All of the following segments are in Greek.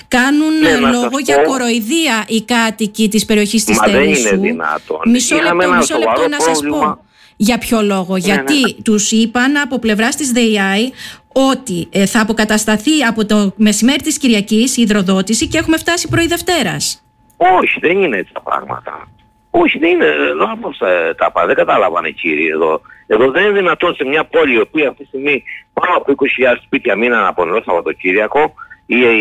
κάνουν λόγο για κοροϊδία οι κάτοικοι της περιοχής της Τελισσού. Δεν είναι δυνατόν. Μισό λεπτό να σας πω για ποιο λόγο. Γιατί τους είπαν από πλευράς της ΔΕΙΑΗ ότι θα αποκατασταθεί από το μεσημέρι της Κυριακής η υδροδότηση και έχουμε φτάσει πρωί Δευτέρας. Όχι, δεν είναι έτσι τα πράγματα. Όχι, δεν είναι. Λάθος τα πάντα. Δεν καταλάβανε, κύριοι, εδώ. Εδώ δεν είναι δυνατόν σε μια πόλη η οποία αυτή τη στιγμή πάνω από 20.000 σπίτια μείναν από νερό Σαββατοκύριακο, η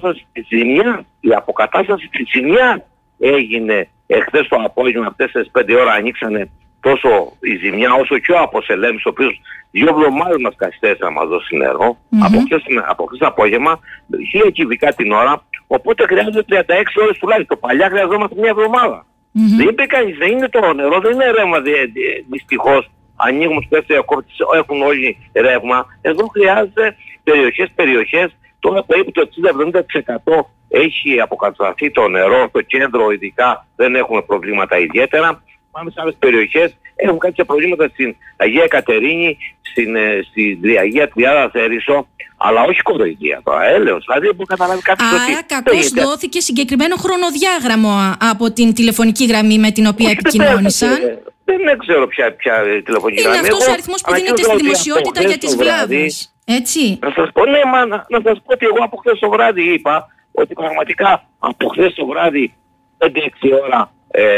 αποκατάσταση της ζημιάς έγινε χθες το απόγευμα, από 4-5 ώρα ανοίξανε τόσο η ζημιά όσο και ο Αποσελέμης, ο οποίος 2 εβδομάδες μας καθυστέρησε να μας δώσει νερό, από χθες απόγευμα, 1000 κυβικά την ώρα, οπότε χρειάζεται 36 ώρες τουλάχιστον. Παλιά χρειαζόμαστε μια εβδομάδα. Δεν είπε κανείς, δεν είναι το νερό, δεν είναι ρεύμα δυστυχώς. Ανοίγουμε τους δεύτερους κόπτες, έχουν όλοι ρεύμα. Εδώ χρειάζεται περιοχές. Τώρα περίπου το 60-70% έχει αποκατασταθεί το νερό, στο κέντρο ειδικά δεν έχουμε προβλήματα ιδιαίτερα. Πάμε σε άλλες περιοχές, έχουν κάποια προβλήματα στην Αγία Κατερίνη, στην Αγία Τριάδα Θέρισο, αλλά όχι κοροϊδία τώρα, έλεος. Δηλαδή που καταλάβει κάποιος ότι... Άρα κακώς δόθηκε συγκεκριμένο χρονοδιάγραμμα από την τηλεφωνική γραμμή με την οποία επικοινώνησαν. Δεν ξέρω ποια τηλεφωνική γραμμή. Είναι αυτός ο αριθμός που δίνεται στη δημοσιότητα για τις βλάβες. Έτσι. Να σας πω, ναι, να σας πω ότι εγώ από χθες το βράδυ είπα ότι πραγματικά από χθες το βράδυ 5-6 ώρα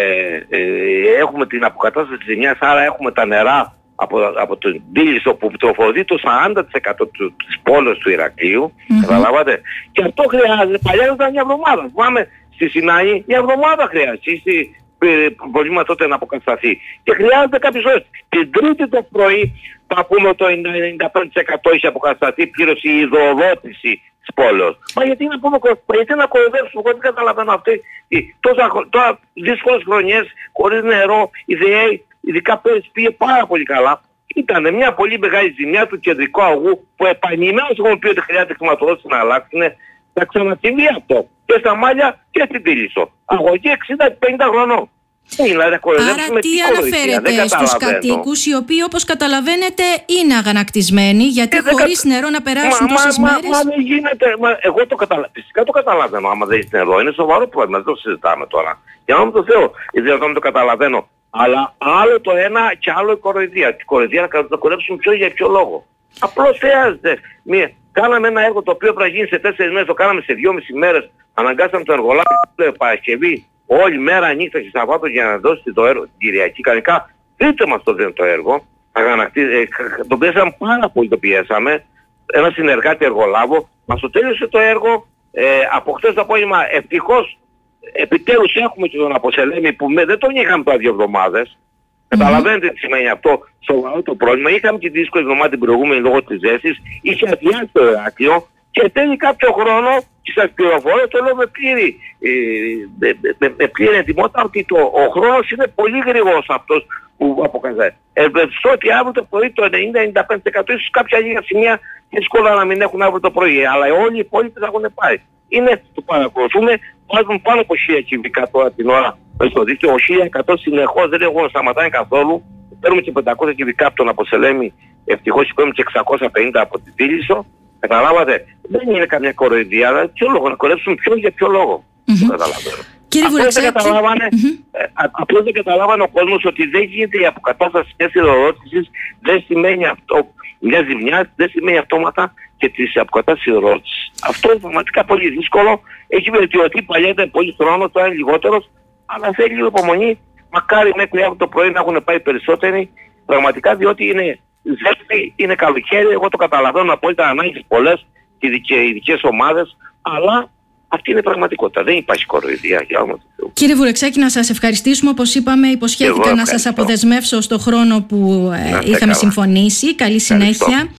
έχουμε την αποκατάσταση της ζημιάς, άρα έχουμε τα νερά από τον Τίλισσο που τροφοδοτεί το 40% της πόλης του Ηρακλείου, καταλάβατε. Και αυτό χρειάζεται, παλιά ήταν μια εβδομάδα. Πάμε στη Σινάη, μια εβδομάδα χρειάζεται. Προβλήμα τότε να αποκατασταθεί. Και χρειάζεται κάποιες ώρες. Την Τρίτη το πρωί θα πούμε το 95% έχει αποκατασταθεί πλήρως η υδροδότηση της πόλης. Μα γιατί να κοροϊδεύσουμε, εγώ δεν καταλαβαίνω αυτή. Τώρα δύσκολες χρονιές, χωρίς νερό, η ΔΕΗ, ειδικά πέρυσι πήγε πάρα πολύ καλά. Ήταν μια πολύ μεγάλη ζημιά του κεντρικού αγού που επανειλημμένως έχουμε πει ότι χρειάζεται χρηματοδότηση να αλλάξουν. Θα ξανασυμβεί αυτό και στα Μάλια και στην Τίλισσο. Αγωγή 60-50 χρονών. Άρα τι αναφέρεται στους κατοίκους οι οποίοι όπως καταλαβαίνετε είναι αγανακτισμένοι γιατί χωρίς νερό να περάσουν τόσες μέρες? Μα δεν γίνεται. Εγώ φυσικά το καταλαβαίνω. Άμα δεν έχει νερό είναι σοβαρό πρόβλημα. Δεν το συζητάμε τώρα. Για να το Θεώ. Δεν το καταλαβαίνω. Αλλά άλλο το ένα και άλλο η κοροϊδία. Την κοροϊδία να το κορέψουμε για ποιο λόγο? Απλώς χρειάζεται. Κάναμε ένα έργο το οποίο πρέπει να γίνει σε 4 μέρες, το κάναμε σε 2,5 μέρες. Αναγκάσαμε τον εργολάβο Παρασκευή όλη μέρα νύχτα και Σαββάτο για να δώσει το έργο την Κυριακή. Κανονικά δείτε μας το έργο. Το πιέσαμε πάρα πολύ, το πιέσαμε. Ένα συνεργάτη εργολάβο. Μας το τέλειωσε το έργο. Από χτες το απόγευμα ευτυχώς επιτέλους έχουμε και τον Αποσελέμη που δεν τον είχαμε τώρα 2 εβδομάδες. Καταλαβαίνετε τι σημαίνει αυτό, σοβαρό το πρόβλημα. Είχαμε και τη δύσκολη εβδομάδα την προηγούμενη λόγω της ζέστης. Είχε αδειάσει το Ηράκλειο και θέλει κάποιο χρόνο και σας πληροφορώ, το λέω με πλήρη ετοιμότητα ότι ο χρόνος είναι πολύ γρήγορος αυτός που αποκατασταθεί. Ευελπιστώ ότι αύριο το πρωί το 90-95% ίσως κάποια λίγα σημεία δύσκολα να μην έχουν αύριο το πρωί, αλλά όλοι οι υπόλοιποι θα έχουν πάει. Είναι, το παρακολουθούμε, βάζουν πάνω από 1000 κυβικά τώρα την ώρα στο δίκτυο, 1100 συνεχώς, δεν έχουν σταματάει καθόλου. Παίρνουμε και 500 κυβικά από τον Αποσελέμη, ευτυχώς παίρνουμε και 650 από την Τίλισσο. Καταλάβατε, δεν είναι καμιά κοροϊδία, αλλά ποιο λόγο, να κορέψουν για ποιο λόγο. Το καταλαβαίνω. Απλώς δεν καταλάβανε ο κόσμος ότι δεν γίνεται η αποκατάσταση μιας υδροδότησης, δεν σημαίνει αυτό, μια ζημιά δεν σημαίνει αυτόματα και της αποκατάστασης υδροδότησης. Αυτό είναι πραγματικά πολύ δύσκολο, έχει βελτιωθεί, παλιά ήταν πολύ χρόνο, τώρα είναι λιγότερος, αλλά θέλει λίγο υπομονή, μακάρι μέχρι αύριο το πρωί να έχουν πάει περισσότεροι, πραγματικά διότι είναι ζέστη, είναι καλοκαίρι, εγώ το καταλαβαίνω απόλυτα, ανάγκες πολλές και ειδικές ομάδες, αλλά αυτή είναι η πραγματικότητα. Δεν υπάρχει κοροϊδία για όνομα του Θεού. Κύριε Βουρεξάκη, να σας ευχαριστήσουμε. Όπως είπαμε, υποσχέθηκα να σας αποδεσμεύσω στο χρόνο που είχαμε συμφωνήσει. Καλή συνέχεια.